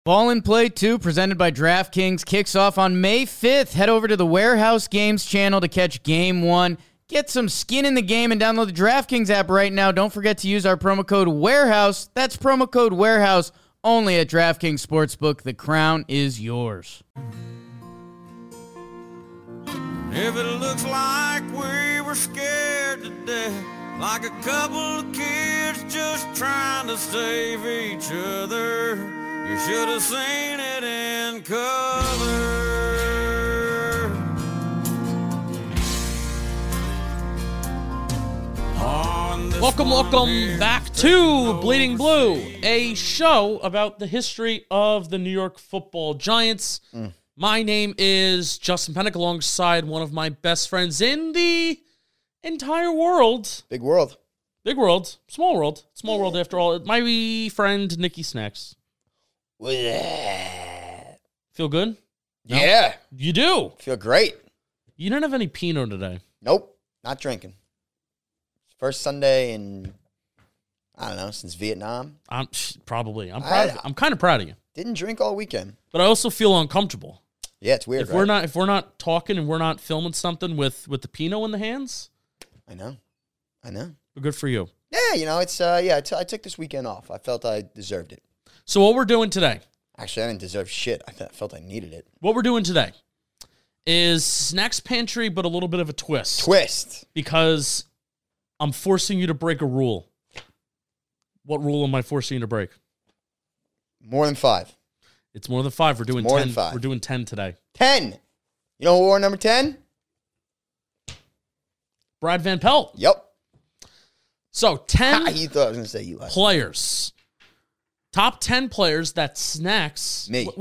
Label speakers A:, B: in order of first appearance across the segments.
A: Ball and Play 2, presented by DraftKings, kicks off on May 5th. Head over to the Warehouse Games channel to catch Game 1. Get some skin in the game and download the DraftKings app right now. Don't forget to use our promo code WAREHOUSE. That's promo code WAREHOUSE only at DraftKings Sportsbook. The crown is yours.
B: If it looks like we were scared to death, like a couple of kids just trying to save each other, you should have seen it in color.
C: Welcome back to Bleeding Blue, a show about the history of the New York Football Giants. My name is Justin Pennick, alongside one of my best friends in the entire world.
D: Big world.
C: Big world. Small world. Small world after all. My friend, Nikki Snacks. Feel good? No?
D: Yeah.
C: You do?
D: Feel great.
C: You didn't have any Pinot today.
D: Nope. Not drinking. First Sunday in, I don't know, since Vietnam.
C: Probably. I'm kind of proud of you.
D: Didn't drink all weekend.
C: But I also feel uncomfortable.
D: Yeah, it's weird,
C: If we're not talking and we're not filming something with the Pinot in the hands.
D: I know.
C: But good for you.
D: Yeah, it's I took this weekend off. I felt I deserved it.
C: So what we're doing today.
D: Actually, I didn't deserve shit. I felt I needed it.
C: What we're doing today is Snacks Pantry, but a little bit of a twist. Because I'm forcing you to break a rule. What rule am I forcing you to break?
D: More than 5.
C: It's more than 5. We're doing
D: more
C: 10.
D: Than 5.
C: We're doing 10 today.
D: 10. You know who wore number 10?
C: Brad Van Pelt.
D: Yep.
C: So 10
D: You thought I was going to say Eli.
C: players. Top 10 players that Snacks.
D: Me.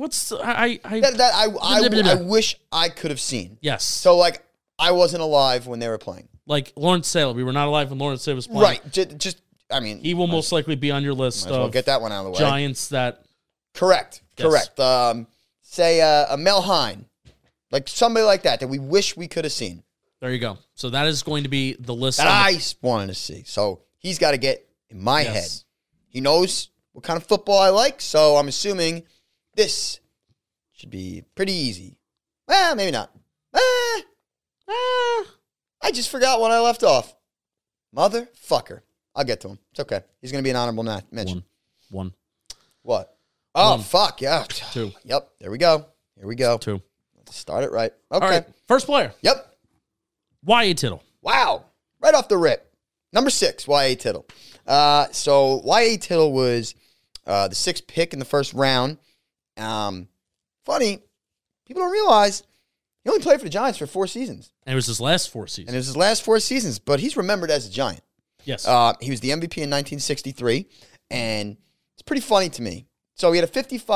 C: I
D: wish I could have seen.
C: Yes.
D: So, I wasn't alive when they were playing.
C: Like Lawrence Saylor. We were not alive when Lawrence Saylor was playing.
D: Right.
C: He will most likely be on your list of
D: get that one out of the way.
C: Giants that...
D: Correct.
C: Yes.
D: Say a Mel Hine. Like somebody like that we wish we could have seen.
C: There you go. So that is going to be the list
D: that I wanted to see. So he's got to get in my head. He knows what kind of football I like, so I'm assuming this should be pretty easy. Well, maybe not. I just forgot when I left off. Motherfucker. I'll get to him. It's okay. He's going to be an honorable mention.
C: One.
D: What? Oh,
C: One.
D: Fuck, yeah.
C: 2.
D: Yep, there we go. Here we go.
C: 2.
D: Let's start it right. Okay.
C: All right. First player.
D: Yep.
C: Y.A. Tittle.
D: Wow. Right off the rip. Number 6, Y.A. Tittle. So Y.A. Tittle was the 6th pick in the first round. Funny, people don't realize he only played for the Giants for 4 seasons.
C: And it was his last 4 seasons.
D: And it was his last 4 seasons, but he's remembered as a Giant.
C: Yes.
D: He was the MVP in 1963, and it's pretty funny to me. So he had a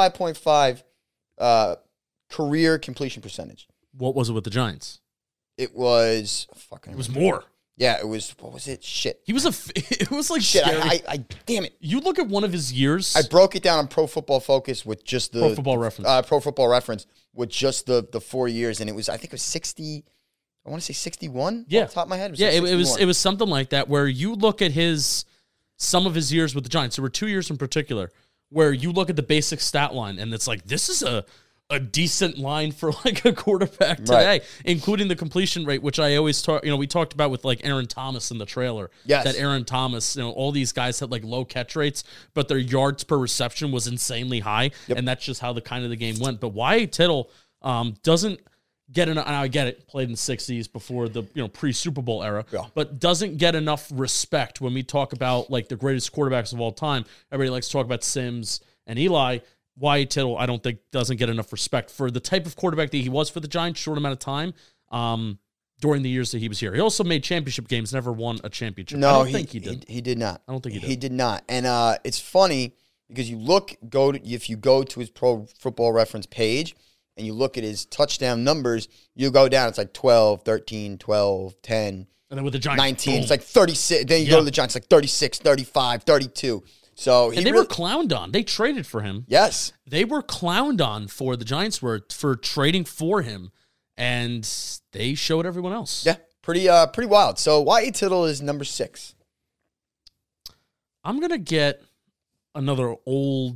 D: 55.5 career completion percentage.
C: What was it with the Giants?
D: It was...
C: It was more.
D: Yeah, it was... What was it? Shit.
C: It was like
D: shit.
C: scary.
D: Damn it.
C: You look at one of his years.
D: I broke it down on Pro Football Focus with just the...
C: Pro Football Reference.
D: Pro Football Reference with just the 4 years, and it was... I think it was 60... I want to say 61?
C: Yeah.
D: Off the top of my head.
C: It was something like that, where you look at some of his years with the Giants. There were 2 years in particular where you look at the basic stat line, and it's like, this is a decent line for like a quarterback today, right, including the completion rate, which I always talk, we talked about with like Aaron Thomas in the trailer.
D: Yes.
C: That Aaron Thomas, all these guys had like low catch rates, but their yards per reception was insanely high. Yep. And that's just how the game went. But Y.A. Tittle doesn't get enough, and I get it, played in the 60s before the pre-Super Bowl era, but doesn't get enough respect when we talk about like the greatest quarterbacks of all time. Everybody likes to talk about Sims and Eli. Y.A. Tittle, I don't think, doesn't get enough respect for the type of quarterback that he was for the Giants, short amount of time, during the years that he was here. He also made championship games, never won a championship.
D: No,
C: I don't think he did.
D: He did not.
C: I don't think he did.
D: He did not. And it's funny because if you go to his Pro Football Reference page and you look at his touchdown numbers, you go down, it's like 12, 13, 12, 10.
C: And then with the Giants,
D: 19,
C: boom.
D: It's like 36. Then you go to the Giants, like 36, 35, 32. So
C: they were clowned on. They traded for him.
D: Yes.
C: They were clowned on for for trading for him, and they showed everyone else.
D: Yeah, pretty wild. So Y.A. Tittle is number 6.
C: I'm going to get another old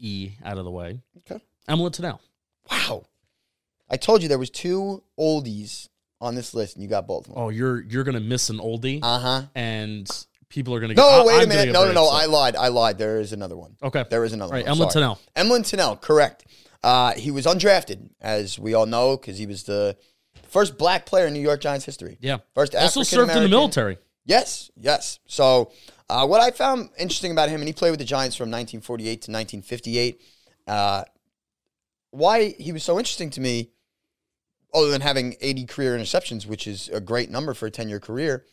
C: E out of the way.
D: Okay.
C: Emlyn Tunnell.
D: Wow. I told you there was 2 oldies on this list, and you got both of them.
C: Oh, you're gonna miss an oldie,
D: And
C: people are gonna
D: no,
C: get.
D: wait a
C: I'm
D: minute.
C: gonna get
D: No.
C: very upset.
D: I lied. There is another one.
C: Okay,
D: There is another
C: All right,
D: one.
C: Emlyn
D: Sorry.
C: Tunnell.
D: Emlyn Tunnell, correct. He was undrafted, as we all know, because he was the first black player in New York Giants history.
C: Yeah.
D: First
C: Also served in the
D: African-American.
C: military.
D: Yes. So what I found interesting about him, and he played with the Giants from 1948 to 1958, why he was so interesting to me, other than having 80 career interceptions, which is a great number for a 10-year career,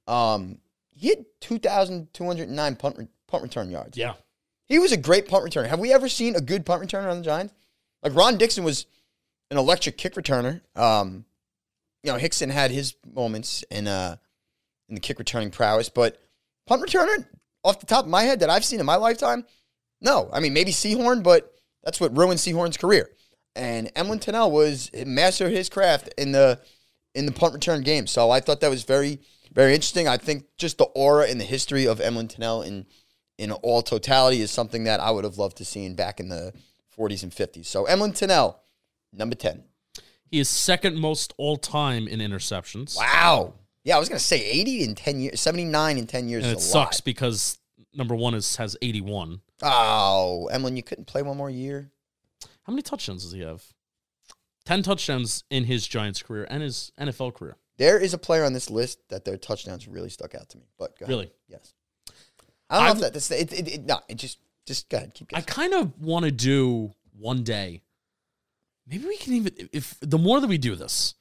D: he had 2,209 punt return yards.
C: Yeah.
D: He was a great punt returner. Have we ever seen a good punt returner on the Giants? Like Ron Dixon was an electric kick returner. Hickson had his moments in the kick returning prowess, but punt returner, off the top of my head, that I've seen in my lifetime, no. I mean, maybe Sehorn, but that's what ruined Sehorn's career. And Emlyn Tunnell was a master of his craft in the punt return game. So I thought that was very, very interesting. I think just the aura and the history of Emlyn Tunnell in all totality is something that I would have loved to see back in the 40s and 50s. So Emlyn Tunnell, number 10.
C: He is second most all time in interceptions.
D: Wow. Yeah, I was going to say 80 in 10 years, 79 in 10 years
C: And it
D: is a
C: sucks
D: lot.
C: because number one has 81.
D: Oh, Emlyn, you couldn't play one more year?
C: How many touchdowns does he have? 10 touchdowns in his Giants career and his NFL career.
D: There is a player on this list that their touchdowns really stuck out to me. But go ahead.
C: Really?
D: Yes. I don't know if that's just go ahead. Keep
C: I
D: guessing.
C: kind of want to do one day. Maybe we can even, if the more that we do this,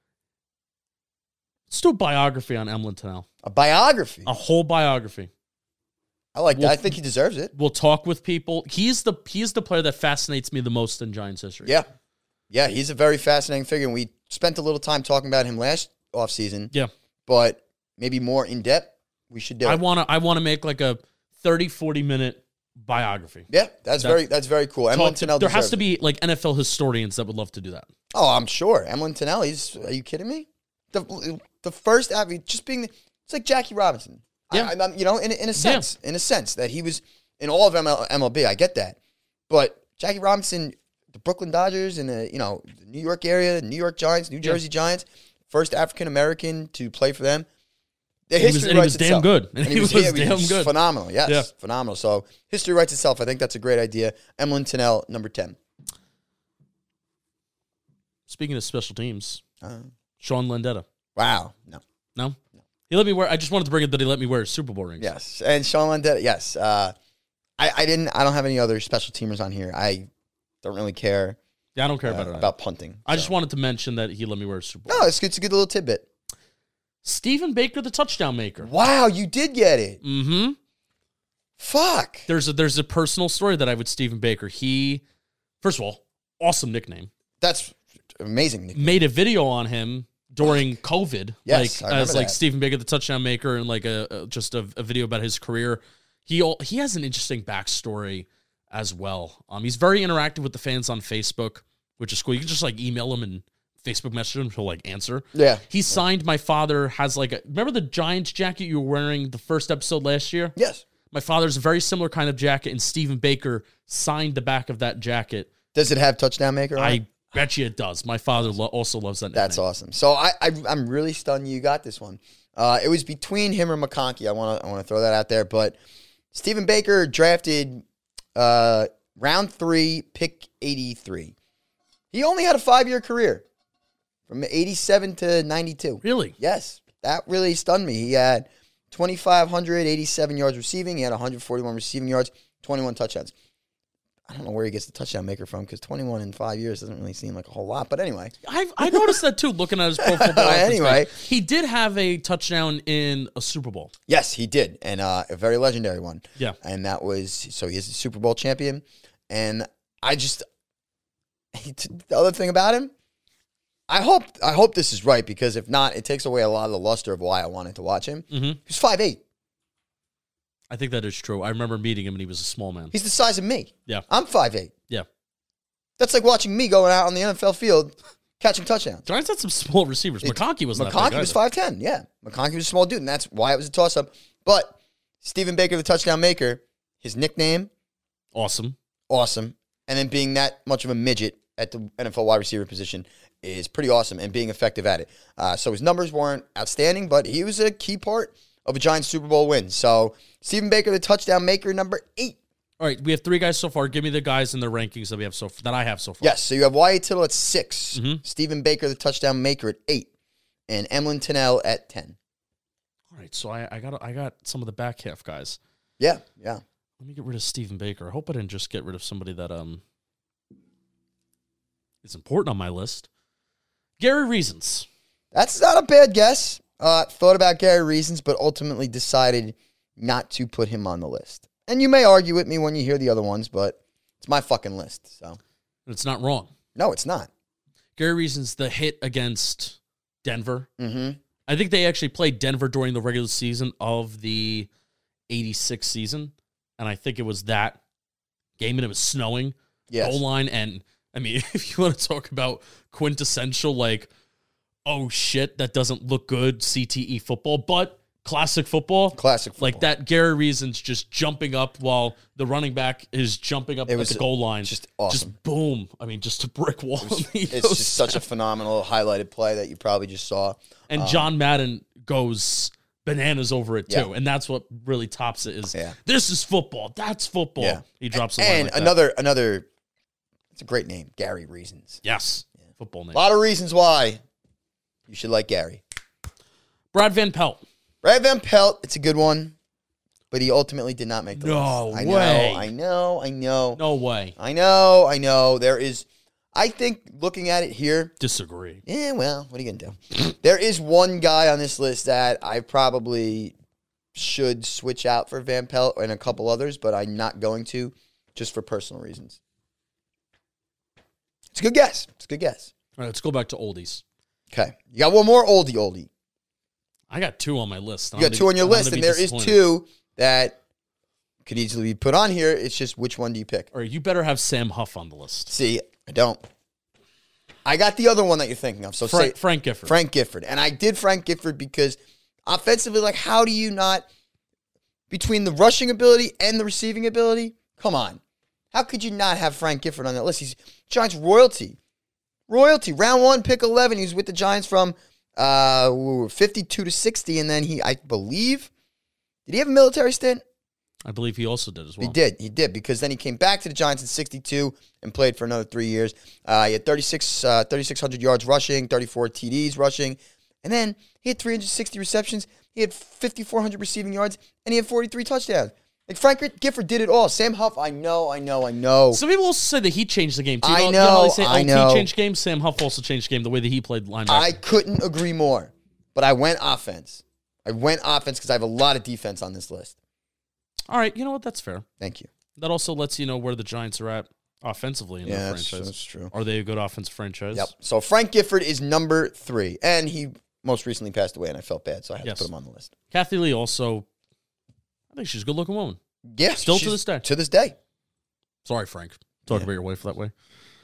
C: let's do a biography on Emlyn Tunnell.
D: A biography.
C: A whole biography.
D: I like that.
C: Well,
D: I think he deserves it.
C: We'll talk with people. He's the player that fascinates me the most in Giants history.
D: Yeah. Yeah, he's a very fascinating figure, and we spent a little time talking about him last offseason.
C: Yeah.
D: But maybe more in depth, we should do it.
C: I want to make like a 30, 40-minute biography.
D: Yeah, that's very cool. Emlyn Tunnell
C: There has
D: deserves
C: to
D: it.
C: be like NFL historians that would love to do that.
D: Oh, I'm sure. Emlyn Tunnell, are you kidding me? The first athlete, just being, it's like Jackie Robinson.
C: Yeah.
D: In a sense that he was in all of MLB. I get that. But Jackie Robinson, the Brooklyn Dodgers and the New York area, New York Giants, New Jersey Giants, first African-American to play for them. Their history writes
C: damn
D: itself.
C: good.
D: And he was damn
C: good.
D: Phenomenal. Yes,
C: Yeah.
D: phenomenal. So history writes itself. I think that's a great idea. Emlyn Tunnell, number 10.
C: Speaking of special teams, Sean Landeta.
D: Wow.
C: No? He let me wear. I just wanted to bring it that he let me wear his Super Bowl rings.
D: Yes, and Sean Landeta. Yes, I don't have any other special teamers on here. I don't really care.
C: Yeah, I don't care about it.
D: About punting.
C: I just wanted to mention that he let me wear his Super Bowl.
D: No, it's good. It's a good little tidbit.
C: Stephen Baker, the touchdown maker.
D: Wow, you did get it.
C: Mm-hmm.
D: Fuck.
C: There's a personal story that I have with Stephen Baker. He, first of all, awesome nickname.
D: That's amazing.
C: Made a video on him during COVID,
D: Yes, I remember
C: as like
D: that.
C: Stephen Baker, the touchdown maker, and like a video about his career. He has an interesting backstory as well. He's very interactive with the fans on Facebook, which is cool. You can just like email him and Facebook message him. He'll like answer.
D: Yeah.
C: He signed. My father has remember the Giants jacket you were wearing the first episode last year?
D: Yes.
C: My father's a very similar kind of jacket, and Stephen Baker signed the back of that jacket.
D: Does it have touchdown maker on it?
C: I bet you it does. My father also loves that nickname.
D: That's awesome. So I'm really stunned you got this one. It was between him or McConkey. I want to throw that out there. But Stephen Baker drafted round 3, pick 83. He only had a 5-year career from 87 to 92.
C: Really?
D: Yes, that really stunned me. He had 2,587 yards receiving. He had 141 receiving yards, 21 touchdowns. I don't know where he gets the touchdown maker from because 21 in 5 years doesn't really seem like a whole lot. But anyway.
C: I noticed that too, looking at his Pro Football Reference
D: Anyway.
C: page. He did have a touchdown in a Super Bowl.
D: Yes, he did. And a very legendary one.
C: Yeah.
D: And that was, so he is the Super Bowl champion. And the other thing about him, I hope this is right because if not, it takes away a lot of the luster of why I wanted to watch him.
C: Mm-hmm.
D: He was 5'8".
C: I think that is true. I remember meeting him and he was a small man.
D: He's the size of me.
C: Yeah.
D: I'm 5'8".
C: Yeah.
D: That's like watching me going out on the NFL field catching touchdowns.
C: Giants had some small receivers. McConkey wasn't that
D: McConkey
C: big
D: was
C: either.
D: 5'10". Yeah. McConkey was a small dude, and that's why it was a toss-up. But Stephen Baker, the touchdown maker, his nickname,
C: Awesome.
D: awesome. And then being that much of a midget at the NFL wide receiver position is pretty awesome and being effective at it. So his numbers weren't outstanding, but he was a key part of a Giants Super Bowl win. So Stephen Baker, the touchdown maker, number 8.
C: All right, we have 3 guys so far. Give me the guys in the rankings that we have that I have so far.
D: Yes, so you have Y.A. Tittle at 6, Stephen Baker, the touchdown maker, at 8, and Emlyn Tunnell at 10.
C: All right, so I got some of the back half guys.
D: Yeah.
C: Let me get rid of Stephen Baker. I hope I didn't just get rid of somebody that is important on my list. Gary Reasons.
D: That's not a bad guess. Thought about Gary Reasons, but ultimately decided not to put him on the list. And you may argue with me when you hear the other ones, but it's my fucking list. So
C: It's not wrong.
D: no, it's not.
C: Gary Reasons, the hit against Denver.
D: Mm-hmm.
C: I think they actually played Denver during the regular season of the 86 season. And I think it was that game, and it was snowing.
D: Yes.
C: Goal line. And, I mean, if you want to talk about quintessential, like, oh, shit, that doesn't look good, CTE football, but classic football.
D: Classic football.
C: Like that Gary Reasons just jumping up while the running back is jumping up at the goal line.
D: Just awesome.
C: Just boom. I mean, just a brick wall.
D: It's just such a phenomenal highlighted play that you probably just saw.
C: And John Madden goes bananas over it, too.
D: Yeah.
C: And that's what really tops it is,
D: Yeah.
C: this is football. That's football.
D: Yeah.
C: He drops a line
D: And
C: like that.
D: another, it's a great name, Gary Reasons.
C: Yes. Football name.
D: A lot of reasons why you should like Gary.
C: Brad Van Pelt.
D: Brad Van Pelt, it's a good one, but he ultimately did not make the
C: No
D: list.
C: way.
D: I know.
C: No way.
D: I know. There is, I think, looking at it here,
C: Disagree.
D: yeah, well, what are you going to do? There is one guy on this list that I probably should switch out for Van Pelt and a couple others, but I'm not going to, just for personal reasons. It's a good guess.
C: All right, let's go back to oldies.
D: Okay. You got one more oldie.
C: I got 2 on my list.
D: You got 2 on your list, and there is 2 that could easily be put on here. It's just which one do you pick?
C: All right, you better have Sam Huff on the list.
D: See, I don't. I got the other one that you're thinking of. So
C: Frank Gifford.
D: Frank Gifford. And I did Frank Gifford because offensively, like, how do you not, between the rushing ability and the receiving ability, come on. How could you not have Frank Gifford on that list? He's Giants royalty. Round 1, pick 11. He was with the Giants from 52 to 60, and then I believe, did he have a military stint?
C: I believe he also did as well.
D: He did, because then he came back to the Giants in 62 and played for another 3 years. He had 3,600 yards rushing, 34 TDs rushing, and then he had 360 receptions. He had 5,400 receiving yards, and he had 43 touchdowns. Like, Frank Gifford did it all. Sam Huff, I know.
C: Some people also say that he changed the game too.
D: I
C: You how they say,
D: know.
C: He changed games. Sam Huff also changed the game, the way that he played linebacker.
D: I couldn't agree more, but I went offense. Because I have a lot of defense on this list.
C: All right, you know what? That's fair.
D: Thank you.
C: That also lets you know where the Giants are at offensively in their
D: that's
C: franchise.
D: true.
C: Are they a good offensive franchise?
D: Yep. So Frank Gifford is number 3, and he most recently passed away, and I felt bad, so I had to put him on the list.
C: Kathy Lee also, I think she's a good-looking woman.
D: Yeah,
C: Still to this day.
D: To this day.
C: Sorry, Frank. Talk about your wife that way.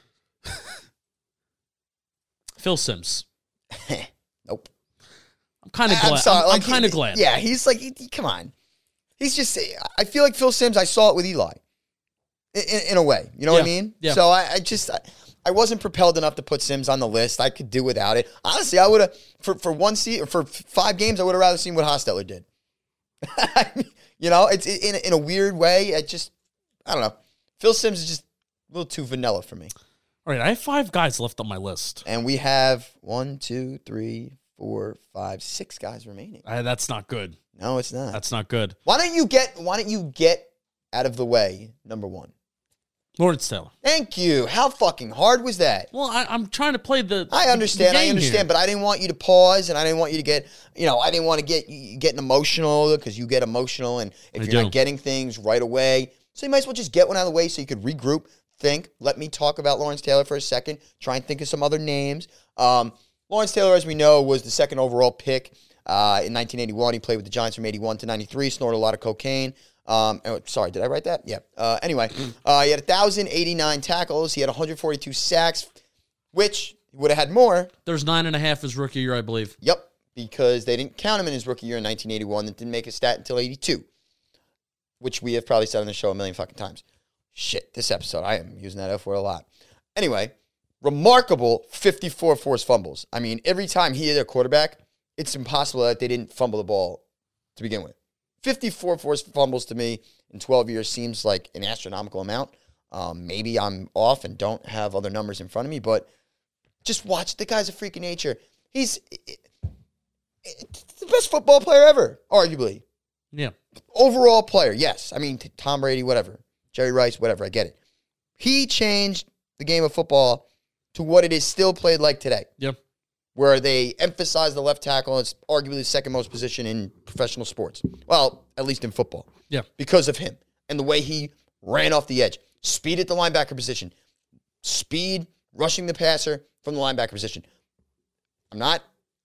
C: Phil Simms.
D: Nope.
C: I'm kind of glad.
D: I'm sorry.
C: I'm kind of glad.
D: Yeah, he's like, come on. He's just, I feel like Phil Simms, I saw it with Eli. In a way. You know what I mean?
C: Yeah.
D: So I wasn't propelled enough to put Simms on the list. I could do without it. Honestly, I would have, for 5 games, I would have rather seen what Hostetler did. You know, it's in a weird way. I don't know. Phil Simms is just a little too vanilla for me.
C: All right, I have 5 guys left on my list.
D: And we have 1, 2, 3, 4, 5, 6 guys remaining.
C: That's not good.
D: No, it's not.
C: That's not good.
D: Why don't you get out of the way, number 1?
C: Lawrence Taylor.
D: Thank you. How fucking hard was that?
C: Well, I'm trying to play the
D: I understand,
C: here.
D: but I didn't want you to pause, and I didn't want you to get, I didn't want to get you getting emotional, because you get emotional, and if you're not getting things right away, so you might as well just get one out of the way so you could regroup, think. Let me talk about Lawrence Taylor for a second. Try and think of some other names. Lawrence Taylor, as we know, was the 2nd overall pick in 1981. He played with the Giants from 81 to 93, snorted a lot of cocaine. Sorry, did I write that? Yeah. Anyway, he had 1,089 tackles. He had 142 sacks, which he would have had more.
C: There's 9.5 his rookie year, I believe.
D: Yep, because they didn't count him in his rookie year in 1981. That didn't make a stat until 82, which we have probably said on the show a million fucking times. Shit, this episode, I am using that F word a lot. Anyway, remarkable 54 forced fumbles. I mean, every time he hit a quarterback, it's impossible that they didn't fumble the ball to begin with. 54 forced fumbles to me in 12 years seems like an astronomical amount. Maybe I'm off and don't have other numbers in front of me, but just watch. The guy's a freak of nature. He's the best football player ever, arguably.
C: Yeah.
D: Overall player, yes. I mean, Tom Brady, whatever. Jerry Rice, whatever. I get it. He changed the game of football to what it is still played like today.
C: Yep.
D: Where they emphasize the left tackle. It's arguably the second most position in professional sports. Well, at least in football.
C: Yeah.
D: Because of him and the way he ran off the edge. Speed at the linebacker position. Speed rushing the passer from the linebacker position. I'm not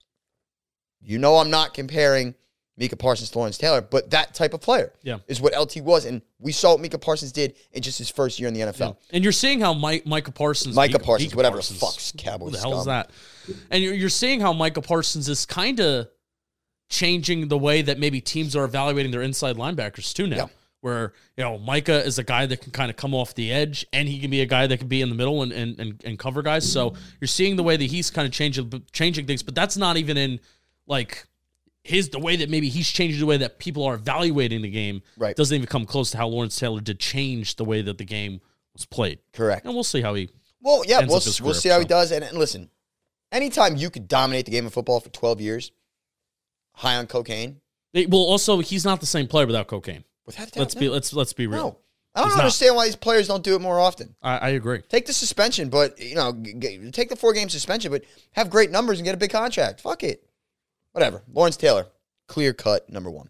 D: comparing Micah Parsons to Lawrence Taylor, but that type of player is what LT was. And we saw what Micah Parsons did in just his first year in the NFL.
C: Yeah. And you're seeing how Micah Parsons...
D: Micah Parsons, whatever the fuck's Cowboys.
C: What the hell is that? And you're seeing how Micah Parsons is kind of changing the way that maybe teams are evaluating their inside linebackers too now. Yeah. Where, Micah is a guy that can kind of come off the edge, and he can be a guy that can be in the middle and cover guys. So you're seeing the way that he's kind of changing things, but that's not even in, like... the way that maybe he's changing the way that people are evaluating the game doesn't even come close to how Lawrence Taylor did change the way that the game was played.
D: Correct.
C: And we'll see how he
D: we'll see how he does. And listen, anytime you could dominate the game of football for 12 years, high on cocaine.
C: Also, he's not the same player without cocaine.
D: Without
C: let's be real.
D: No. I don't understand why these players don't do it more often.
C: I agree.
D: Take the suspension, but, take the 4-game suspension, but have great numbers and get a big contract. Fuck it. Whatever. Lawrence Taylor, clear cut number 1.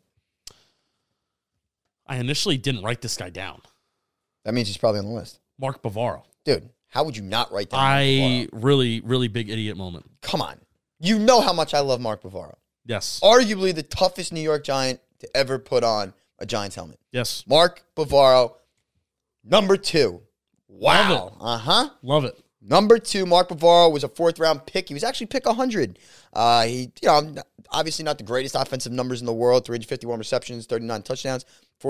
C: I initially didn't write this guy down.
D: That means he's probably on the list.
C: Mark Bavaro.
D: Dude, how would you not write down Mark Bavaro?
C: Really, really big idiot moment.
D: Come on. You know how much I love Mark Bavaro.
C: Yes.
D: Arguably the toughest New York Giant to ever put on a Giants helmet.
C: Yes.
D: Mark Bavaro, number 2. Wow.
C: Love it. Love it.
D: Number 2, Mark Bavaro was a 4th-round pick. He was actually pick 100. He, obviously not the greatest offensive numbers in the world. 351 receptions, 39 touchdowns,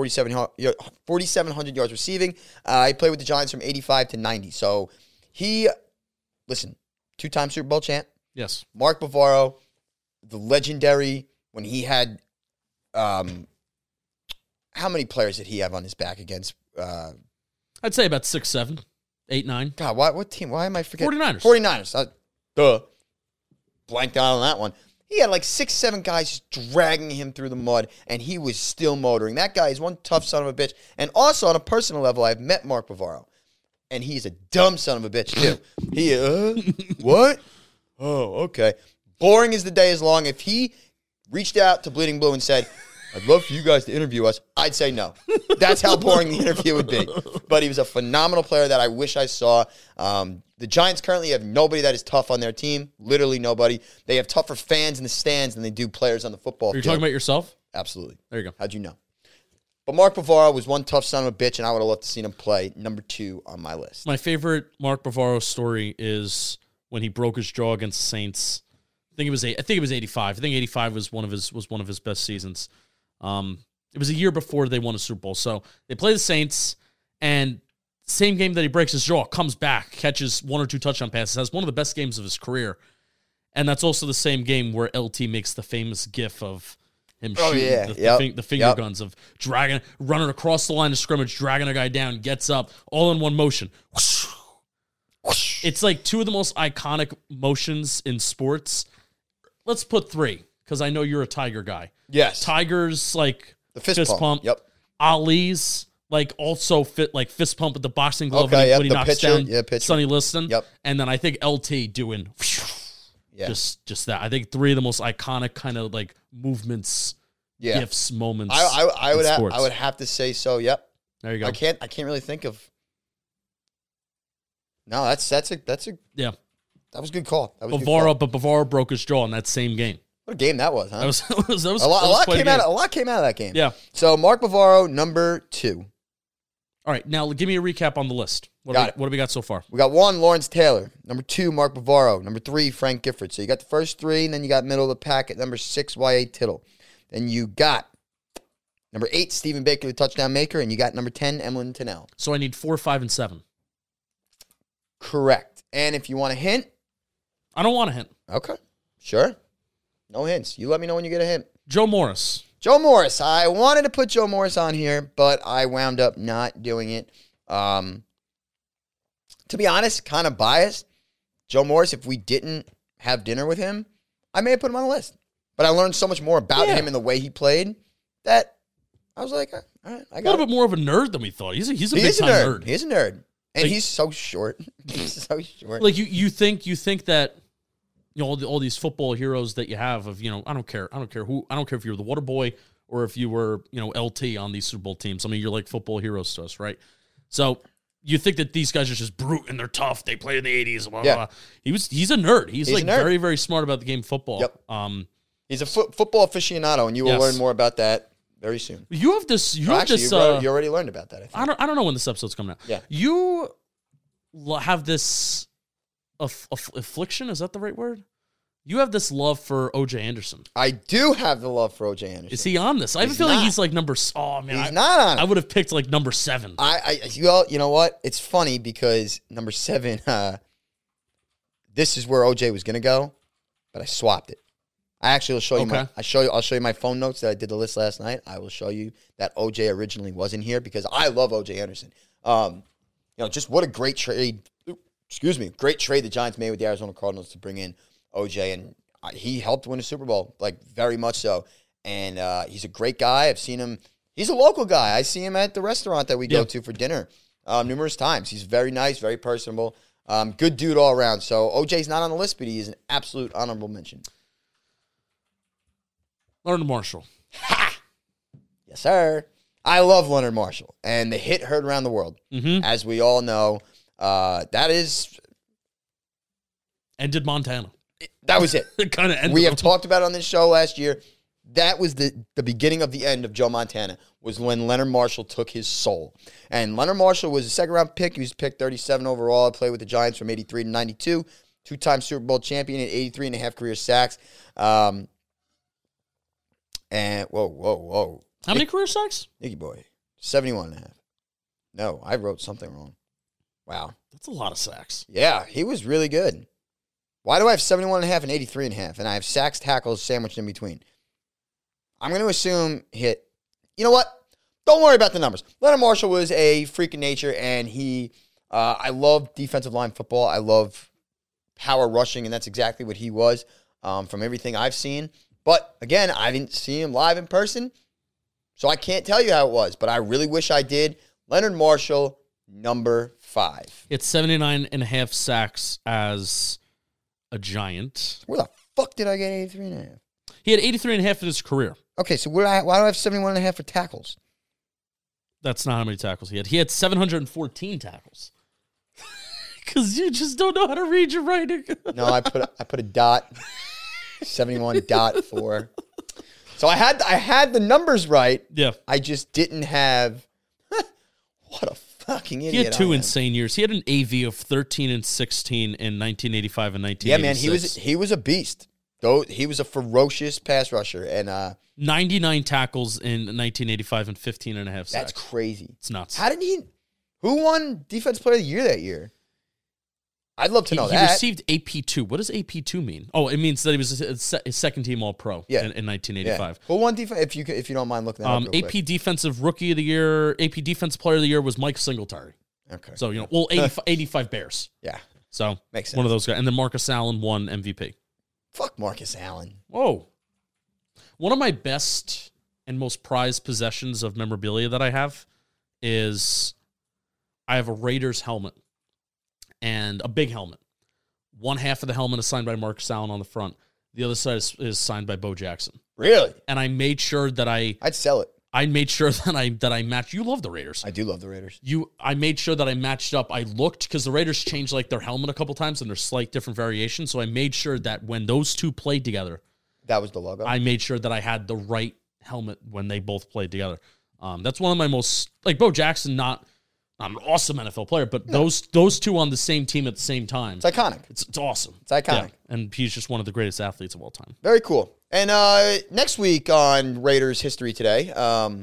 D: 4,700 yards receiving. He played with the Giants from 85 to 90. So listen, 2-time Super Bowl champ.
C: Yes.
D: Mark Bavaro, the legendary, when he had, how many players did he have on his back against?
C: I'd say about 6, 7. 8, 9.
D: God, what team? Why am I forgetting?
C: 49ers.
D: 49ers. Blanked out on that one. He had like 6, 7 guys just dragging him through the mud, and he was still motoring. That guy is one tough son of a bitch. And also, on a personal level, I've met Mark Bavaro, and he's a dumb son of a bitch, too. What? Oh, okay. Boring as the day is long. If he reached out to Bleeding Blue and said, I'd love for you guys to interview us, I'd say no. That's how boring the interview would be. But he was a phenomenal player that I wish I saw. The Giants currently have nobody that is tough on their team. Literally nobody. They have tougher fans in the stands than they do players on the football field.
C: Are you talking about yourself?
D: Absolutely.
C: There you go.
D: How'd you know? But Mark Bavaro was one tough son of a bitch, and I would have loved to see him play. Number 2 on my list.
C: My favorite Mark Bavaro story is when he broke his jaw against the Saints. I think it was 85. I think 85 was one of his best seasons. It was a year before they won a Super Bowl. So they play the Saints, and same game that he breaks his jaw, comes back, catches 1 or 2 touchdown passes, has one of the best games of his career. And that's also the same game where LT makes the famous gif of him shooting the finger guns of running across the line of scrimmage, dragging a guy down, gets up, all in one motion. It's like 2 of the most iconic motions in sports. Let's put 3, because I know you're a Tiger guy.
D: Yes.
C: Tiger's like
D: the fist pump. Yep.
C: Ali's like also fist pump with the boxing glove when he knocks down Sonny Liston.
D: Yep.
C: And then I think LT doing just that. I think 3 of the most iconic kind of like movements, gifts, moments.
D: I would have to say so. Yep.
C: There you go.
D: I can't really think of. No, that's a
C: yeah.
D: That was a good call. But
C: Bavaro broke his jaw in that same game.
D: What a game that was, huh?
C: That was
D: a lot came out of that game.
C: Yeah.
D: So Mark Bavaro, number 2.
C: All right, now give me a recap on the list. What have we got so far?
D: We got 1, Lawrence Taylor. Number 2, Mark Bavaro. Number 3, Frank Gifford. So you got the first 3, and then you got middle of the pack at number 6, Y.A. Tittle. Then you got Number 8, Stephen Baker, the touchdown maker. And you got number 10, Emlyn Tennell.
C: So I need 4, 5, and 7.
D: Correct. And if you want a hint.
C: I don't want a hint.
D: Okay. Sure. No hints. You let me know when you get a hint.
C: Joe Morris.
D: Joe Morris. I wanted to put Joe Morris on here, but I wound up not doing it. To be honest, kind of biased. Joe Morris, if we didn't have dinner with him, I may have put him on the list. But I learned so much more about him and the way he played that I was like, all right, I got
C: a little bit more of a nerd than we thought. He's a big time nerd.
D: He's a nerd. And he's so short. He's so short.
C: Like you think that all these football heroes that you have of, I don't care if you're the water boy or if you were, LT on these Super Bowl teams. I mean, you're like football heroes to us, right? So you think that these guys are just brute and they're tough. They played in the 80s. Blah, blah, blah. He's a nerd. He's like very, very smart about the game of football.
D: Yep. He's a football aficionado, and you will learn more about that very soon.
C: You have this. You
D: already learned about that. I think.
C: I don't know when this episode's coming out.
D: Yeah.
C: You have this affliction. Is that the right word? You have this love for O.J. Anderson.
D: I do have the love for O.J. Anderson.
C: Is he on this? I have a feeling he's like number. Oh man,
D: he's not on it.
C: I would have picked like number 7.
D: Well, you know what? It's funny because number 7. This is where O.J. was gonna go, but I swapped it. I actually will show you I'll show you my phone notes that I did the list last night. I will show you that OJ originally wasn't here because I love OJ Anderson. Just what a great trade. Great trade the Giants made with the Arizona Cardinals to bring in OJ, and he helped win a Super Bowl, like very much so. And he's a great guy. I've seen him. He's a local guy. I see him at the restaurant that we go to for dinner numerous times. He's very nice, very personable, good dude all around. So OJ's not on the list, but he is an absolute honorable mention.
C: Leonard Marshall.
D: Ha! Yes, sir. I love Leonard Marshall. And the hit heard around the world. Mm-hmm. As we all know, that is...
C: Ended Montana.
D: That was it.
C: It kind of ended.
D: We have talked about it on this show last year. That was the beginning of the end of Joe Montana, was when Leonard Marshall took his soul. And Leonard Marshall was a second-round pick. He was picked 37 overall. Played with the Giants from 83 to 92. Two-time Super Bowl champion at 83 and a half career sacks. And whoa.
C: How many career sacks?
D: Nicky boy. 71 and a half. No, I wrote something wrong. Wow.
C: That's a lot of sacks.
D: Yeah, he was really good. Why do I have 71 and a half and 83 and a half? And I have sacks, tackles sandwiched in between. I'm going to assume hit. You know what? Don't worry about the numbers. Leonard Marshall was a freak of nature, and I love defensive line football. I love power rushing, and that's exactly what he was from everything I've seen. But, again, I didn't see him live in person, so I can't tell you how it was. But I really wish I did. Leonard Marshall, number 5.
C: It's 79 and a half sacks as a Giant.
D: Where the fuck did I get 83 and a half?
C: He had 83 and a half in his career.
D: Okay, so why do I have 71 and a half for tackles?
C: That's not how many tackles he had. He had 714 tackles. Because you just don't know how to read your writing.
D: No, I put a dot. 71.4. So I had the numbers right.
C: Yeah.
D: I just didn't have what a fucking idiot.
C: He had 2 insane years. He had an AV of 13 and 16 in 1985 and 1986.
D: Yeah, man, he was a beast. Though he was a ferocious pass rusher and
C: 99 tackles in 1985 and 15 and a half sacks.
D: That's crazy.
C: It's nuts.
D: Who won Defensive Player of the Year that year? I'd love to know that.
C: He received AP2. What does AP2 mean? Oh, it means that he was a second team All-Pro in 1985.
D: Yeah. Who won defense? If you don't mind looking that up real
C: AP
D: quick.
C: Defensive Rookie of the Year, AP Defensive Player of the Year was Mike Singletary.
D: Okay.
C: So, 85 Bears.
D: Yeah.
C: So,
D: makes sense.
C: One of those guys. And then Marcus Allen won MVP.
D: Fuck Marcus Allen.
C: Whoa. One of my best and most prized possessions of memorabilia that I have is I have a Raiders helmet. And a big helmet. One half of the helmet is signed by Marcus Allen on the front. The other side is signed by Bo Jackson.
D: Really?
C: And I made sure that
D: I'd sell it.
C: I made sure that I matched. You love the Raiders.
D: I do love the Raiders.
C: I made sure that I matched up. I looked because the Raiders changed like their helmet a couple times and there's slight different variations. So I made sure that when those two played together,
D: that was the logo.
C: I made sure that I had the right helmet when they both played together. That's one of my most Bo Jackson, not an awesome NFL player, but those two on the same team at the same time.
D: It's iconic.
C: It's awesome.
D: It's iconic.
C: Yeah. And he's just one of the greatest athletes of all time.
D: Very cool. And next week on Raiders History Today,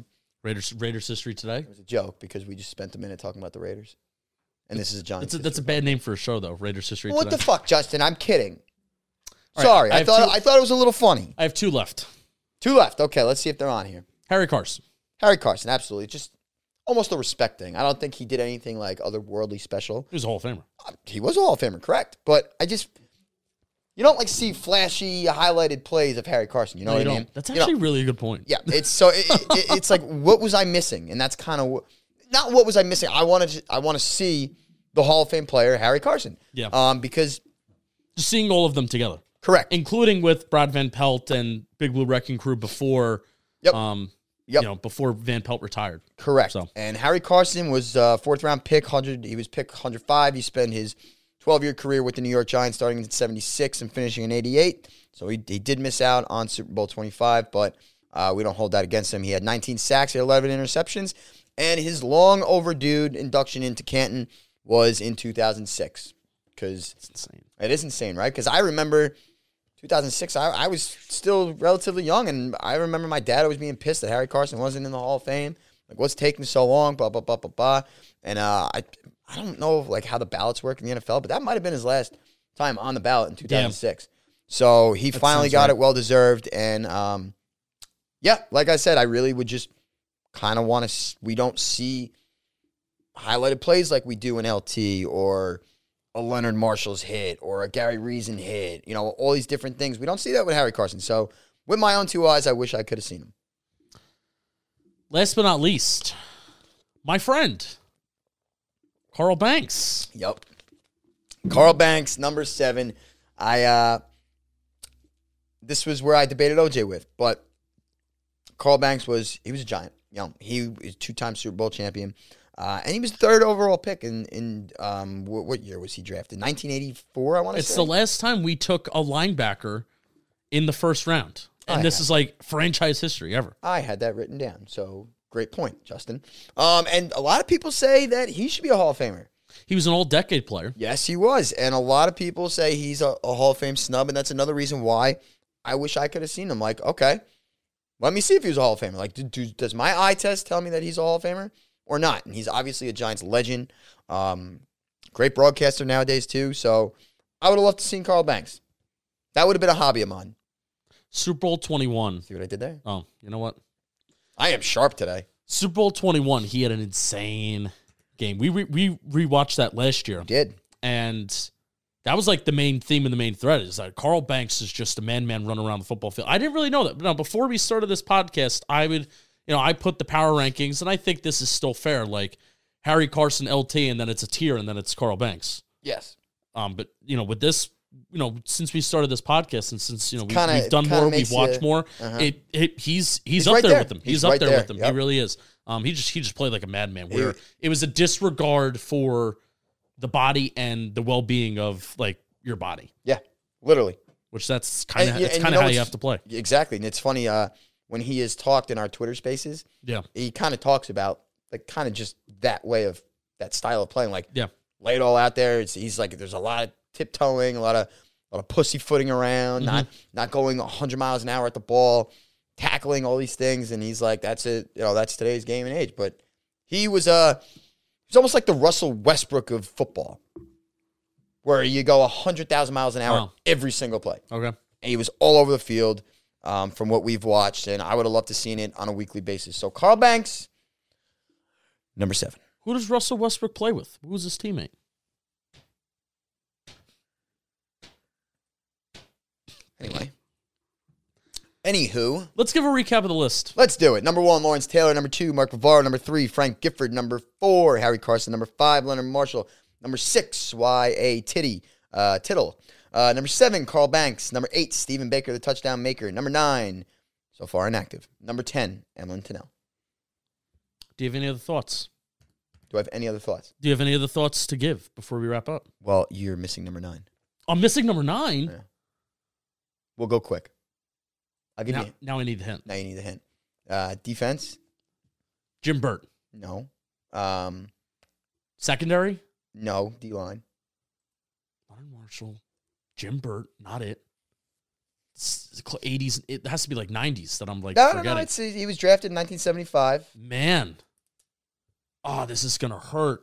C: Raiders history today.
D: It was a joke because we just spent a minute talking about the Raiders. And this is a Giants.
C: That's a bad name for a show, though. Raiders history
D: What
C: today.
D: the fuck, Justin? I'm kidding.
C: All right,
D: Sorry,
C: I
D: I
C: have
D: thought it was a little funny.
C: I have 2 left.
D: 2 left. Okay, let's see if they're on here.
C: Harry Carson.
D: Harry Carson, absolutely. Just almost a respect thing. I don't think he did anything like otherworldly special.
C: He was a Hall of Famer.
D: He was a Hall of Famer, correct. But you don't like see flashy highlighted plays of Harry Carson. You know what I mean?
C: That's actually really a good point.
D: Yeah, it's like, what was I missing? And that's kind of not what was I missing. I want to see the Hall of Fame player Harry Carson.
C: Yeah.
D: Because
C: Just seeing all of them together.
D: correct.
C: Including with Brad Van Pelt and Big Blue Wrecking Crew before before Van Pelt retired.
D: Correct.
C: So.
D: And Harry Carson was a 4th round pick, 100. He was picked 105. He spent his 12-year career with the New York Giants, starting in 76 and finishing in 88. So he did miss out on Super Bowl 25, but we don't hold that against him. He had 19 sacks, 11 interceptions, and his long overdue induction into Canton was in 2006. Because
C: It's insane.
D: it is insane, right? Because I remember 2006, I was still relatively young, and I remember my dad always being pissed that Harry Carson wasn't in the Hall of Fame. Like, what's taking so long? Blah, blah, blah, blah, blah. And I don't know like how the ballots work in the NFL, but that might have been his last time on the ballot in 2006. So he finally got it, well-deserved. And, like I said, I really would just kind of want to – we don't see highlighted plays like we do in LT or a Leonard Marshall's hit or a Gary Reason hit, all these different things. We don't see that with Harry Carson. So with my own 2 eyes, I wish I could have seen him.
C: Last but not least, my friend, Carl Banks.
D: Yep. Carl Banks, number 7. This was where I debated OJ with, but Carl Banks he was a giant. He was 2-time Super Bowl champion. And he was 3rd overall pick in what year was he drafted? 1984, I want to say.
C: It's the last time we took a linebacker in the first round. And this is like franchise history ever.
D: I had that written down. So great point, Justin. And a lot of people say that he should be a Hall of Famer.
C: He was an all-decade player.
D: Yes, he was. And a lot of people say he's a Hall of Fame snub, and that's another reason why I wish I could have seen him. Like, okay, let me see if he was a Hall of Famer. Like, does my eye test tell me that he's a Hall of Famer or not? And he's obviously a Giants legend. Great broadcaster nowadays, too. So I would have loved to see Carl Banks. That would have been a hobby of mine.
C: Super Bowl 21.
D: See what I did there?
C: Oh, you know what?
D: I am sharp today.
C: Super Bowl 21, he had an insane game. We rewatched that last year.
D: Did.
C: And that was like the main theme and the main thread is that Carl Banks is just a man run around the football field. I didn't really know that. Now, before we started this podcast, I put the power rankings, and I think this is still fair. Like Harry Carson, LT, and then it's a tier, and then it's Carl Banks.
D: Yes.
C: But with this, since we started this podcast, and since we've done more, we've watched more. He's up
D: right
C: there
D: there.
C: with them.
D: He's
C: He's up
D: right
C: there
D: there.
C: with them.
D: Yep.
C: He really is. He just played like a madman. Where it was a disregard for the body and the well-being of like your body.
D: Yeah, literally.
C: Which that's kind of
D: And
C: how you have to play.
D: Exactly. And it's funny, when he has talked in our Twitter spaces,
C: Yeah.
D: he kind of talks about like kind of just that way of that style of playing. Like,
C: Yeah.
D: lay it all out there. He's like, there's a lot of tiptoeing, a lot of pussyfooting around, not going 100 miles an hour at the ball, tackling all these things. And he's like, that's it. That's today's game and age. But he was almost like the Russell Westbrook of football, where you go 100,000 miles an hour every single play.
C: Okay.
D: And he was all over the field from what we've watched, and I would have loved to seen it on a weekly basis. So Carl Banks, number 7.
C: Who does Russell Westbrook play with? Who was his teammate?
D: Anywho,
C: Let's give a recap of the list.
D: let's do it. Number 1, Lawrence Taylor. Number 2, Mark Bavaro. Number 3, Frank Gifford. Number 4, Harry Carson. Number 5, Leonard Marshall. Number 6, Y.A. Tittle. Number 7, Carl Banks. Number 8, Stephen Baker, the touchdown maker. Number 9, so far inactive. Number 10, Emlyn Tunnell.
C: Do you have any other thoughts?
D: Do I have any other thoughts?
C: Do you have any other thoughts to give before we wrap up?
D: Well, you're missing number 9.
C: I'm missing number 9.
D: Yeah. We'll go quick. I'll give you.
C: Now I need the hint.
D: Now you need a hint. Defense?
C: Jim Burt.
D: No.
C: Secondary?
D: No. D-line.
C: Leonard Marshall. Jim Burt. Not it. 80s. It has to be like 90s that I'm like
D: No,
C: forgetting.
D: he was drafted in 1975.
C: Man. Oh, this is going to hurt.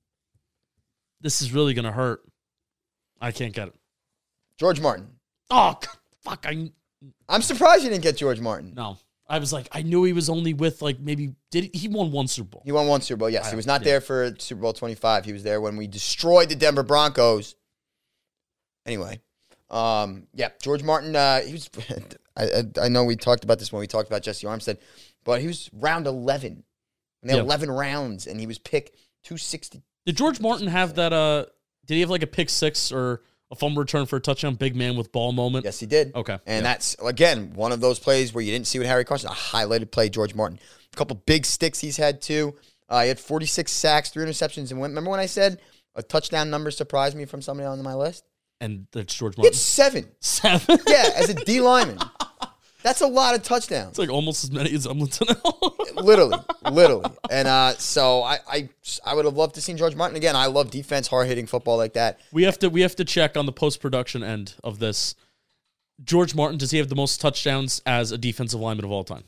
C: This is really going to hurt. I can't get it.
D: George Martin.
C: Oh, fuck.
D: I'm surprised you didn't get George Martin.
C: No. I was like, I knew he was only with like maybe, he won one Super Bowl.
D: He won one Super Bowl, yes. He was not there for Super Bowl 25. He was there when we destroyed the Denver Broncos. Anyway, George Martin, he was, I know we talked about this when we talked about Jesse Armstead, but he was round 11. And they had 11 rounds, and he was pick 260.
C: Did George Martin have that, did he have like a pick six or a fumble return for a touchdown, big man with ball moment?
D: Yes, he did.
C: Okay.
D: And that's, again, one of those plays where you didn't see with Harry Carson. A highlighted play, George Martin. A couple big sticks he's had, too. He had 46 sacks, 3 interceptions. And remember when I said a touchdown number surprised me from somebody on my list?
C: And that's George Martin.
D: It's 7.
C: 7?
D: Yeah, as a D lineman. That's a lot of touchdowns.
C: It's like almost as many as Umlinton.
D: Literally. And so I would have loved to see George Martin again. I love defense, hard-hitting football like that.
C: We have to check on the post-production end of this. George Martin, does he have the most touchdowns as a defensive lineman of all time?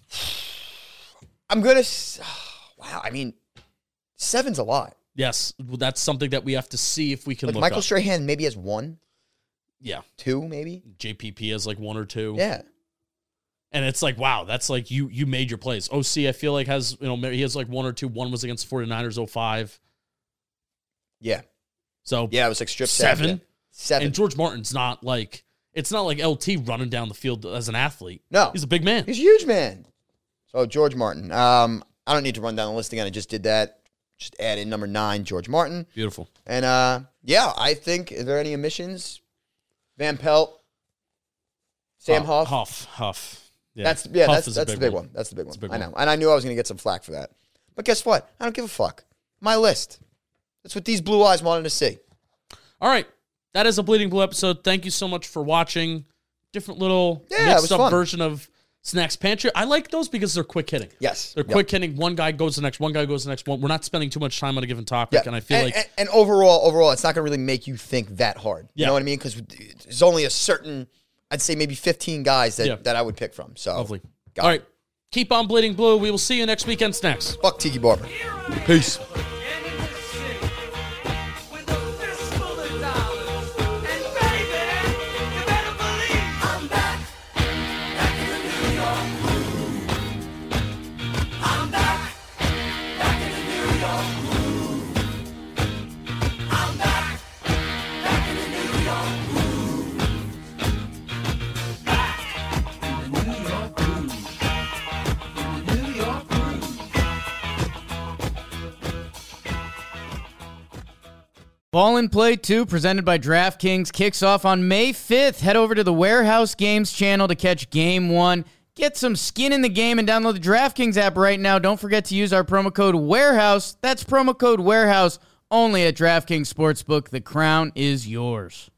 D: I'm going to... Wow, I mean, 7's a lot.
C: Yes, that's something that we have to see if we can
D: Like
C: look
D: Michael
C: up.
D: Strahan maybe has 1,
C: Yeah.
D: 2 maybe.
C: JPP has like 1 or 2.
D: Yeah.
C: And it's like, wow, that's like you made your plays. OC, I feel like he has like 1 or 2. 1 was against 49ers 05.
D: Yeah.
C: So
D: Yeah, it was like strip
C: 7.
D: sack, yeah. 7.
C: And George Martin's not like, it's not like LT running down the field as an athlete.
D: No.
C: He's a big man.
D: He's a huge man. So George Martin. I don't need to run down the list again. I just did that. Just add in number 9, George Martin.
C: Beautiful.
D: And I think, are there any omissions? Van Pelt, Sam Huff.
C: Huff. Yeah.
D: That's the big one. That's the big one.
C: big
D: I know.
C: one.
D: And I knew I was going to get some flack for that. But guess what? I don't give a fuck. My list. That's what these blue eyes wanted to see.
C: All right. That is a Bleeding Blue episode. Thank you so much for watching. Different little
D: it was
C: mixed up
D: fun.
C: version of Snacks Pantry. I like those because they're quick hitting.
D: Yes.
C: They're quick hitting. One guy goes to the next. One guy goes to the next one. We're not spending too much time on a given topic.
D: Yeah.
C: And I feel
D: and overall, it's not going to really make you think that hard. You
C: Yeah.
D: know what I mean? Because there's only a certain, I'd say maybe 15 guys that I would pick from. So
C: lovely.
D: got
C: All
D: it.
C: right. Keep on Bleeding Blue. We will see you next weekend, Snacks.
D: Fuck Tiki Barber. Peace.
A: Ball and Play 2, presented by DraftKings, kicks off on May 5th. Head over to the Warehouse Games channel to catch Game 1. Get some skin in the game and download the DraftKings app right now. Don't forget to use our promo code WAREHOUSE. That's promo code WAREHOUSE only at DraftKings Sportsbook. The crown is yours.